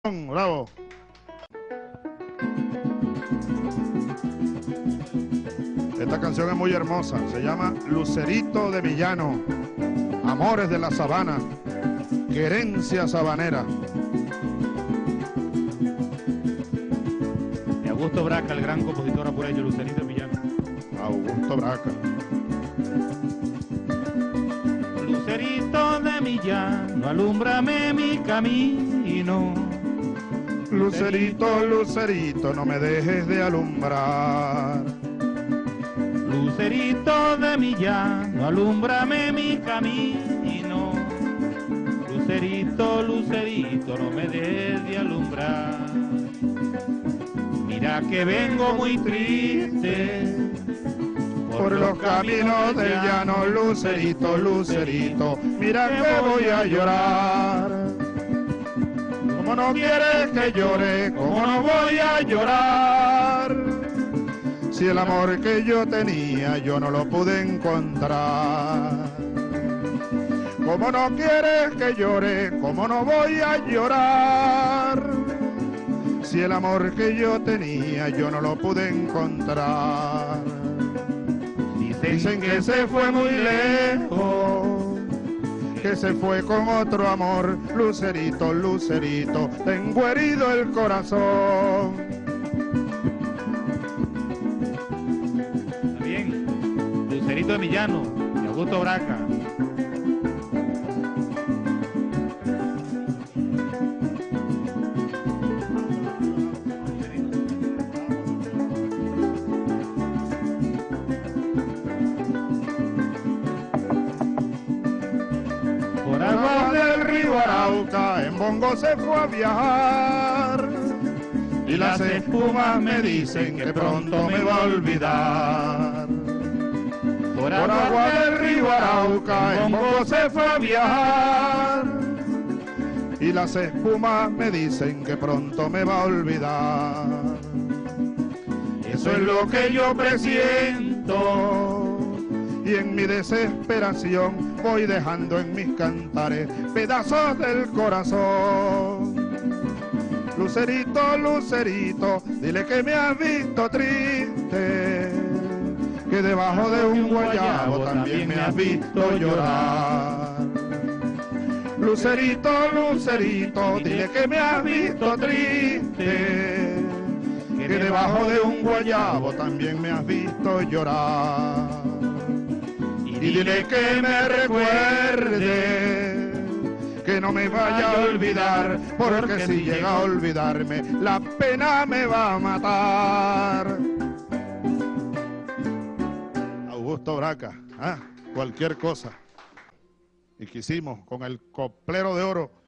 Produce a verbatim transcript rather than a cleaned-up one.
Bravo. Esta canción es muy hermosa, se llama Lucerito de Villano, Amores de la Sabana, Querencia Sabanera. De Augusto Braca, el gran compositor apureño, Lucerito de Villano. Augusto Braca. Lucerito de Villano, alúmbrame mi camino. Lucerito, Lucerito, no me dejes de alumbrar. Lucerito de Villano, alúmbrame mi camino. Lucerito, Lucerito, no me dejes de alumbrar. Mira que vengo muy triste por los caminos del llano. Lucerito, Lucerito, mira que voy a llorar. Como no quieres que llore, como no voy a llorar. Si el amor que yo tenía yo no lo pude encontrar. Como no quieres que llore, como no voy a llorar. Si el amor que yo tenía yo no lo pude encontrar. Dicen que se fue muy lejos, que se fue con otro amor. Lucerito, Lucerito, tengo herido el corazón. Está bien, Lucerito de Villano, de Augusto Braca. Por aguas del río Arauca en bongo se fue a viajar, y las espumas me dicen que pronto me va a olvidar. Por aguas del río Arauca en bongo se fue a viajar, y las espumas me dicen que pronto me va a olvidar. Eso es lo que yo presiento, y en mi desesperación voy dejando en mis cantares pedazos del corazón. Lucerito, Lucerito, dile que me has visto triste, que debajo de un guayabo también me has visto llorar. Lucerito, Lucerito, dile que me has visto triste, que debajo de un guayabo también me has visto llorar. Y dile que me recuerde, que no me vaya a olvidar, porque si llega a olvidarme, la pena me va a matar. Augusto Braca, ah, cualquier cosa. Y quisimos, con el coplero de oro,